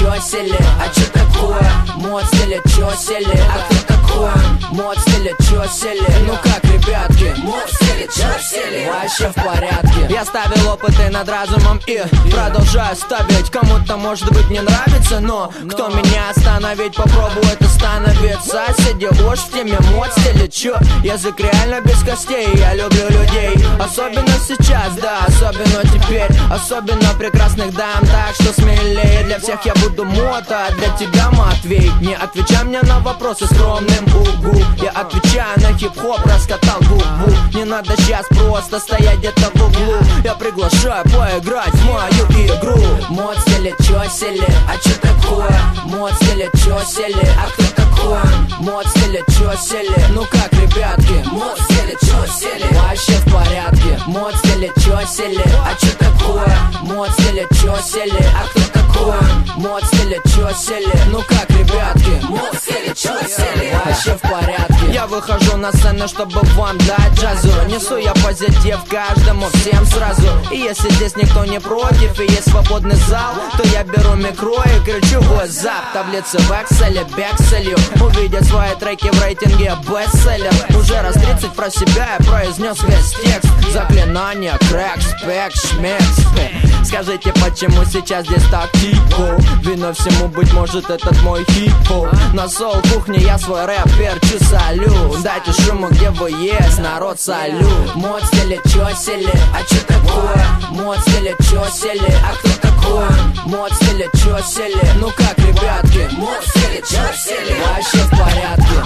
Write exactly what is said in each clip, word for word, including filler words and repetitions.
чё сели? А чё такое? Мод стиля, чё сели? А кто такое? Мод стиля, чё сели? Ну как, ребятки? Мод стиля, чё сели? Вообще в порядке. Я ставил опыты над разумом и продолжаю ставить. Кому-то может быть не нравится, но кто меня остановить? Попробует остановиться. Сиди уж в теме мод стиля, чё? Язык реально без костей. Я люблю людей, особенно сейчас, да, особенно теперь. Особенно прекрасных дам, так что смелее. Для всех я буду мод, а для тебя Матвей. Не отвечай мне на вопросы скромным угу. Я отвечаю на хип-хоп, раскатал губу. Не надо сейчас просто стоять где-то в углу. Я приглашаю поиграть в мою игру. Мод стиля, чё сели? А чё такое? Мод стиля, чё сели? А кто такое? Мод стиля, чё сели? Ну как, ребятки? Мод стиля, чё сели? Вообще в порядке. Мод стиля, чё сели? А чё такое? Мод стиля, чё сели? А кто такое? Мод стиля, чё сели? Ну как, ребятки? Мод стиля, чё сели? Вообще в порядке. Я выхожу на сцену, чтобы вам дать джазу. Несу я позитив каждому, всем сразу. И если здесь никто не против, и есть свободный зал, то я беру микро и кричу «Вазап». Таблицы в экселе, бекселью. Увидят свои треки в рейтинге бестселлер. Уже раз тридцать про себя я произнес весь текст. Заклинание, крэк, спек, шмекс. Скажите, почему сейчас здесь так тихо? Виной всему, быть может, этот мой хип-хоп. На соул-кухне я свой рэп перчу солю. Дайте шуму, где вы есть, народ, салю. Мод стиля, чё сели? А чё такое? Мод стиля, чё сели? А кто такое? Мод стиля, чё сели? Ну как, ребятки? Мод стиля, чё сели? Вообще в порядке.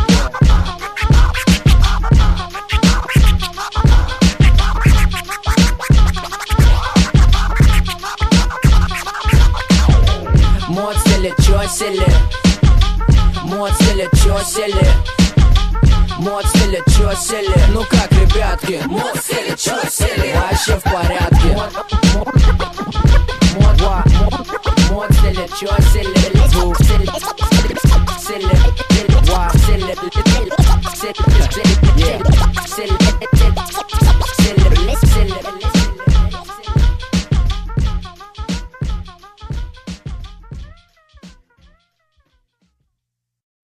Мод стиля, чё сели? Мод стиля, чё сели? Мод стиля, чё сели? Ну как, ребятки? Мод стиля, чё сели? Вообще в порядке. Мод, мод, мод стиля, чё сели? Звук стиля, стиля, ва, стиля, стиля, стиля, стиля, стиля,